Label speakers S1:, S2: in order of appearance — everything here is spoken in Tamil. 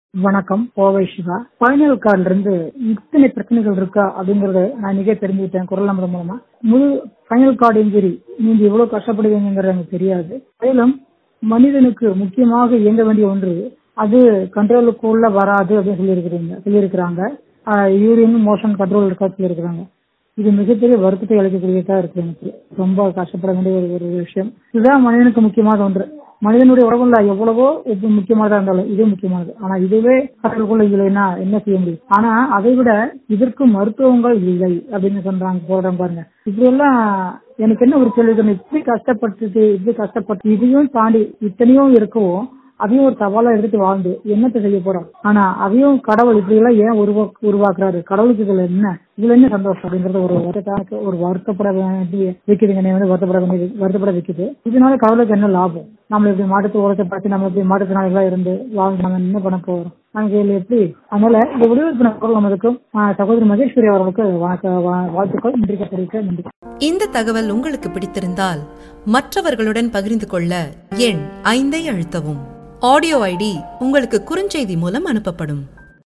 S1: வணக்கம், கோவை சிவா. ஸ்பைனல் கார்டுல இருந்து இத்தனை பிரச்சனைகள் இருக்கா அப்படிங்கறத நான் இன்னைக்கே தெரிஞ்சுக்கிட்டேன் குரல் நம்பர் மூலமா. முழு ஸ்பைனல் கார்டு இன்ஜுரி நீங்க எவ்வளவு கஷ்டப்படுவீங்கிறது எனக்கு தெரியாது. மேலும் மனிதனுக்கு முக்கியமாக இயங்க வேண்டிய ஒன்று அது கண்ட்ரோலுக்குள்ள வராது அப்படின்னு சொல்லியிருக்கிறாங்க. யூரின் மோஷன் கண்ட்ரோல் இருக்கா சொல்லியிருக்கிறாங்க. இது மிகப்பெரிய வருத்தத்தை அளிக்கக்கூடியதா இருக்கு. எனக்கு ரொம்ப கஷ்டப்பட வேண்டிய ஒரு விஷயம். இதுதான் மனிதனுக்கு முக்கியமான ஒன்று. மனிதனுடைய உறவுல எவ்வளவோ முக்கியமானதா இருந்தாலும் இது முக்கியமானது. ஆனா இதுவே கடலுக்குள்ள இல்லைன்னா என்ன செய்ய முடியும்? ஆனா அதை விட இதற்கு மருத்துவங்கள் இல்லை அப்படின்னு சொல்றாங்க பாருங்க. இப்படி எல்லாம் எனக்கு என்ன ஒரு கேள்வி, இப்படி கஷ்டப்பட்டு இதையும் தாண்டி இத்தனையும் இருக்கவும் அதையும் ஒரு சவாலா எடுத்துட்டு வாழ்ந்து என்னத்தை செய்ய போறோம்? ஆனா அதையும் கடவுள் இப்படி எல்லாம் ஏன் உருவாக்குறாரு? கடவுளுக்கு இதுல என்ன சந்தோஷம் அப்படிங்கறது ஒரு வருத்தப்பட வேண்டிய வைக்குதுங்க. வருத்தப்பட வைக்குது. இதனால கடவுளுக்கு என்ன லாபம்? நம்ம இப்படி மாட்டு உரத்தை பார்த்து நம்ம இப்படி மாட்டுத்திறனாளிகளா இருந்து வாழ்ந்து நம்ம என்ன பண்ண போறோம்? நமக்கு எப்படி? அதனால இந்த விடுவிப்பு குரல் நமக்கும் சகோதரி மகேஸ்வரி அவர்களுக்கு வாழ்த்துக்கள். நன்றி.
S2: இந்த தகவல் உங்களுக்கு பிடித்திருந்தால் மற்றவர்களுடன் பகிர்ந்து கொள்ள எண் 5 அழுத்தவும். ஆடியோ ஐடி உங்களுக்கு குறுஞ்செய்தி மூலம் அனுப்பப்படும்.